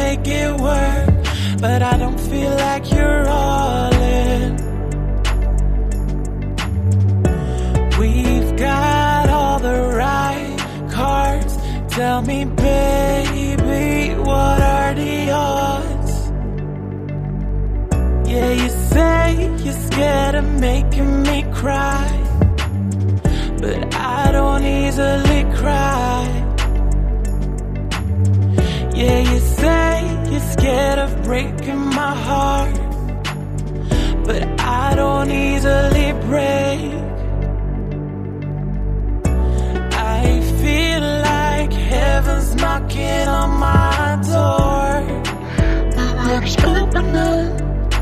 make it work, but I don't feel like you're all in. We've got all the right cards. Tell me, baby, what are the odds? Yeah, you say you're scared of making me cry, but I don't easily cry. Yeah, you say you're scared of breaking my heart, but I don't easily break. I feel like heaven's knocking on my door. My heart's open up.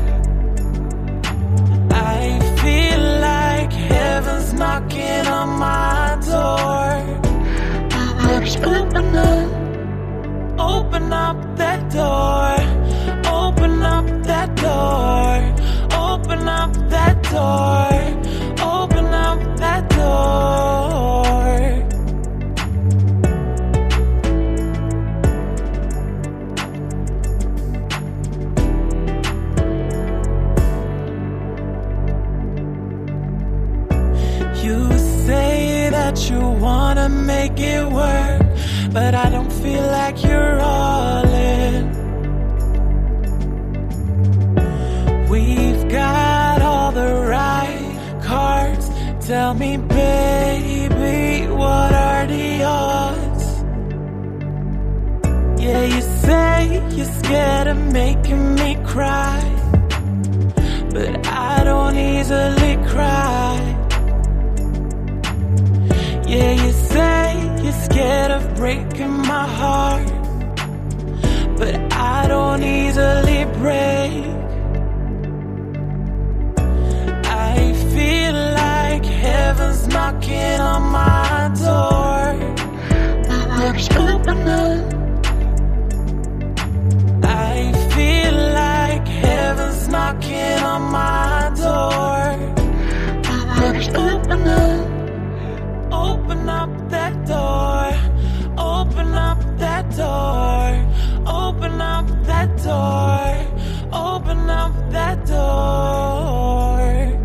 I feel like heaven's knocking on my door. My heart's open up. Open up that door. Open up that door. Open up that door. Open up that door. You say that you wanna make it work, but I don't feel like you're all in. We've got all the right cards. Tell me, baby, what are the odds? Yeah, you say you're scared of making me cry, but I don't easily cry. Yeah, you say you're scared of breaking my heart, but I don't easily break. I feel like heaven's knocking on my door. My heart's open up. I feel like heaven's knocking on my door. My heart's open up. Open up that door. Open up that door. Open up that door. Open up that door.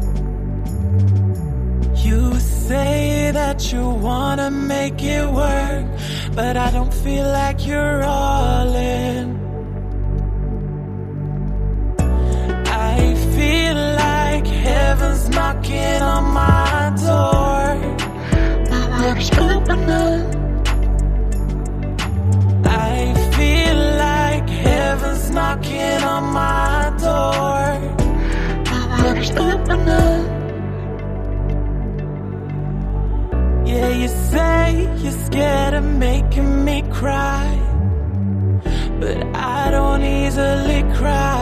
You say that you wanna make it work, but I don't feel like you're all in. I feel like heaven's knocking on my door. Heart's open up. I feel like heaven's knocking on my door. My heart's open up. Yeah, you say you're scared of making me cry, but I don't easily cry.